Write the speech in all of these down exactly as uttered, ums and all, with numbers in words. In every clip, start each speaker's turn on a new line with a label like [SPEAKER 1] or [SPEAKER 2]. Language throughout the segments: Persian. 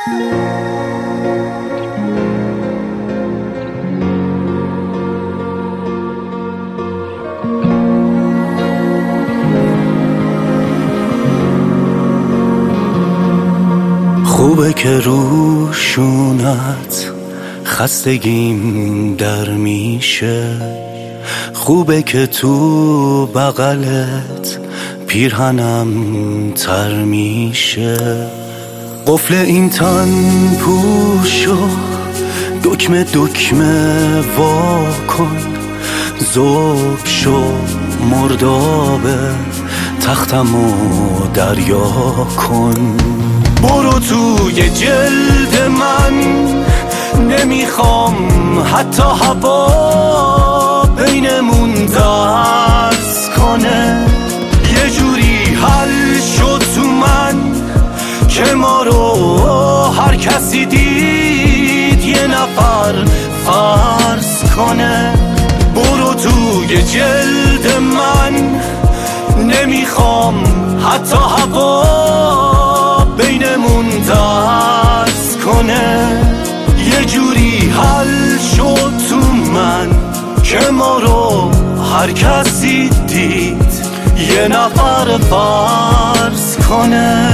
[SPEAKER 1] خوبه که روشونت خستگیم در میشه، خوبه که تو بغلت پیرهنم تر میشه. قفل این تن پوشو دکمه دکمه وا کن، ذوب شو مردابه تختمو دریا کن. برو توی جلد من، نمیخوام حتی هوا بینمون درس کنه. یه جوری حل شد تو من که ما رو هر کسی دید یه نفر فرض کنه. برو توی جلد من، نمیخوام حتی هوا بینمون درس کنه. یه جوری حل شد تو من که ما رو هر کسی دید یه نفر فرض کنه.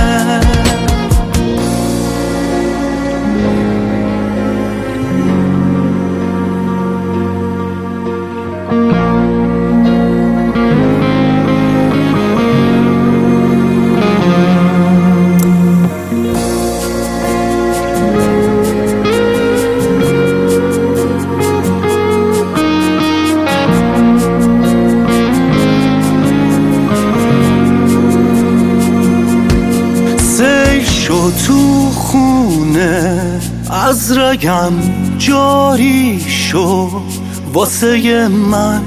[SPEAKER 1] تو خونه از رگم جاری شو، واسه من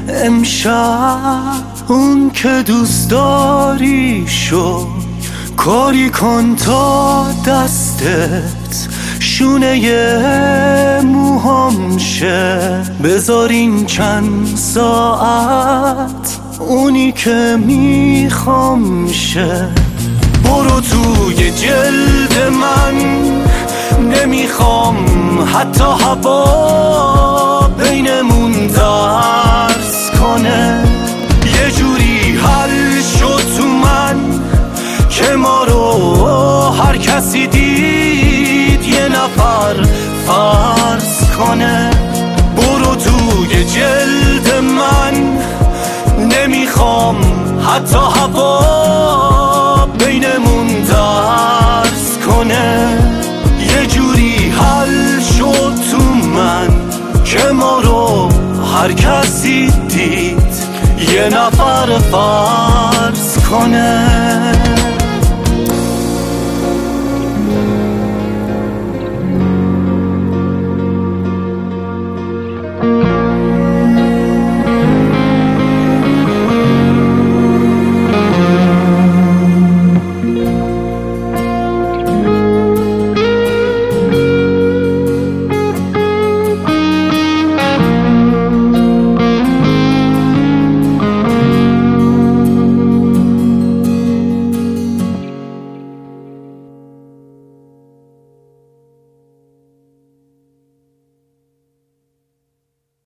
[SPEAKER 1] امشب اون که دوست داری شو. کاری کن تا دستت شونه موهام شه، بذار این چند ساعت اونی که میخوام شه. برو توی جلد من، نمیخوام حتی هوا بینمون درس کنه. یه جوری حل شد تو من که ما رو هر کسی دید یه نفر فرض کنه. برو توی جلد من، نمیخوام حتی هوا بینمون درس کنه. یه جوری حل شد تو من که ما رو هر کسی دید یه نفر فرض کنه.